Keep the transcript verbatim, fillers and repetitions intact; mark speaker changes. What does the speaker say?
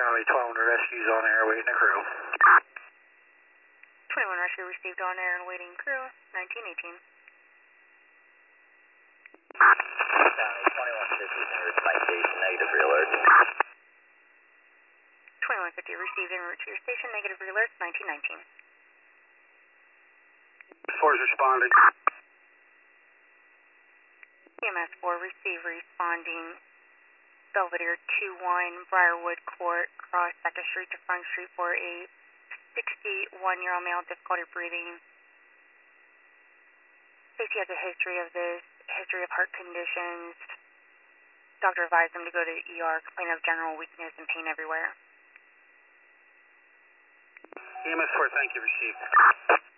Speaker 1: Charlie, twelve hundred rescues on air, waiting a crew.
Speaker 2: twenty-one rescue received on air and waiting crew, nineteen eighteen.
Speaker 3: twenty-one fifty, Site Station, negative re-alert.
Speaker 2: twenty-one fifty received en route to your station, negative re-alert, nineteen nineteen.
Speaker 1: Force responded.
Speaker 2: E M S four receive responding, Belvedere two one, Briarwood Court, cross second Street to Front Street for a sixty-one-year-old male, difficulty breathing. Says he has a history of this, history of heart conditions. Doctor advised him to go to the E R, complaint of general weakness and pain everywhere.
Speaker 1: E M S four, thank you, received.